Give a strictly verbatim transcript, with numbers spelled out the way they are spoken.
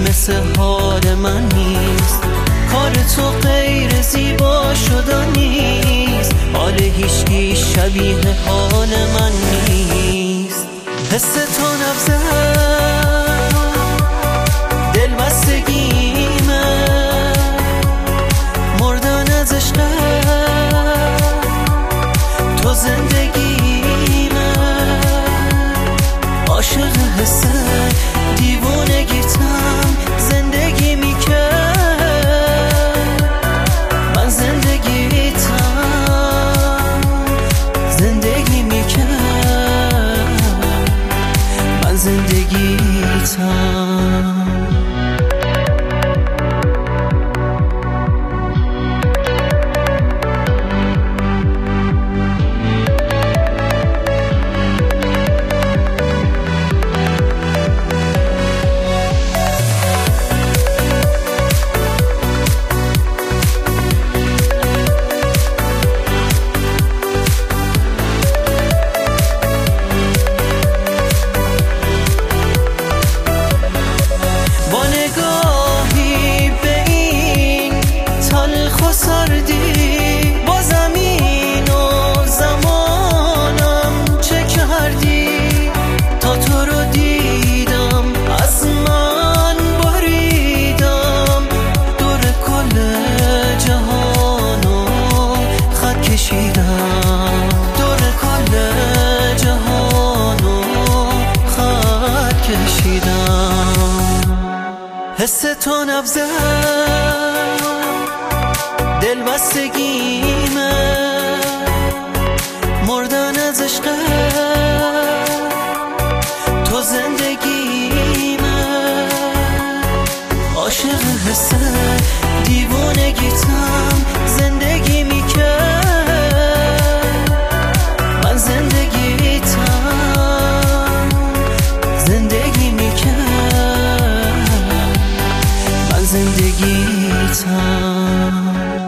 مثل حال من نیست. کار تو غیر زیبا شدن نیست. حال هیچکی شبیه حال من نیست. حس تو نبضه دل بستگیمه، مردن از عشقه تو زندگیمه. عاشق حس دیوونگیتم، زندگی میکرد من زندگیتم، زندگی میکرد من زندگیتم. با زمین و زمانم چه کردی تا تو رو دیدم، از من بریدم، دور کل جهانو خط کشیدم، دور کل جهانو خط کشیدم. حس تو نبضه دل بستگیمه، مردن از عشقه تو زندگیمه. عاشق حس دیوونگیتم، زندگی میکرد من زندگیتم، زندگی میکرد من زندگیتم.